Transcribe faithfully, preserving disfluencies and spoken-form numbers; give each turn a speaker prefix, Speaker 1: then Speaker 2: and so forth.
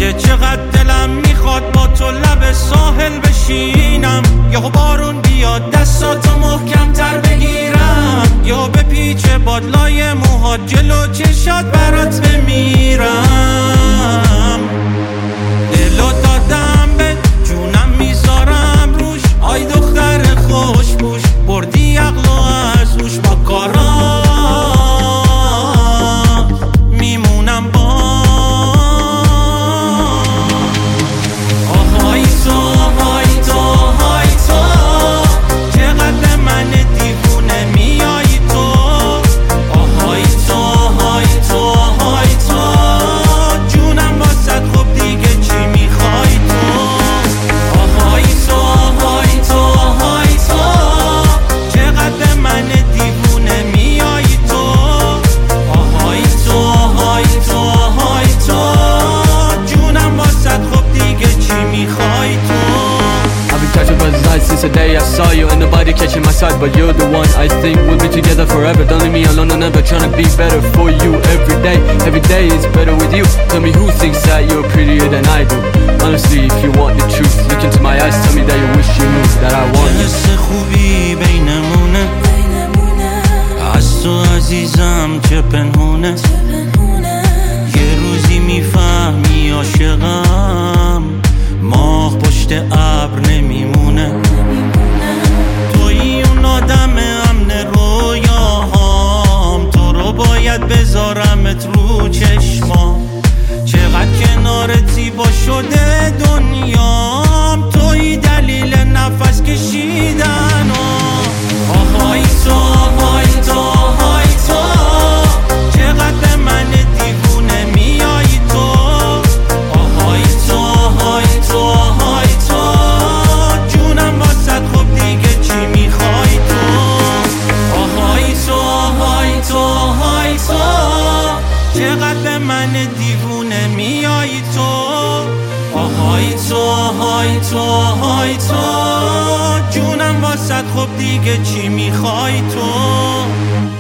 Speaker 1: میگه چقدر دلم میخواد با تو لب ساحل بشینم، یا بارون بیاد دستاتو محکم تر بگیرم، یا به پیچ بادلای موهات جلو چشات برات بمیرم. دلو دادم به جونم میذارم روش، آی دختر خوشبوش بردی عقلو از روش، با کارا میمونم با آهای تو آهای تو آهای تو، چقدر من دیوونه میایی تو، آهای تو آهای تو آهای تو، جونم واسد خب دیگه چی میخوای تو، آهای تو آهای تو آهای تو، چقدر من دیوونه میایی تو، آهای تو آهای تو آهای تو، جونم واسد خب دیگه چی میخوای تو.
Speaker 2: I've been catching by the lights since the day I saw you, and nobody catching my side but you're the one. I think we'll be together forever. Don't leave me alone, I'm never trying to be better for you. Every day, every day is better with you. Tell me who thinks that you're prettier than I do. Honestly, if you want the truth, look into my eyes, tell me that you wish you knew that I want you.
Speaker 1: حس خوبی بینمونه، از تو عزیزم چه پنهونه، یه روزی میفهمی عاشقم، ماه پشت ابر نمیمونه، تویی اون آدم امن رویاهام، تو رو باید بذارمت رو چشمام، چقدر کنارت زیبا شده دنیام، تویی دلیل نفس کشیدن آهای تو آهای تو آهای تو، چقدر من دیوونه میایی تو، آهای تو آهای تو آهای تو، جونم واسد خب دیگه چی میخوای تو، آهای تو آهای تو آهای تو، چقدر من دیوونه میایی تو، آهای تو آهای تو آهای تو، جونم واسد خب دیگه چی میخوای تو.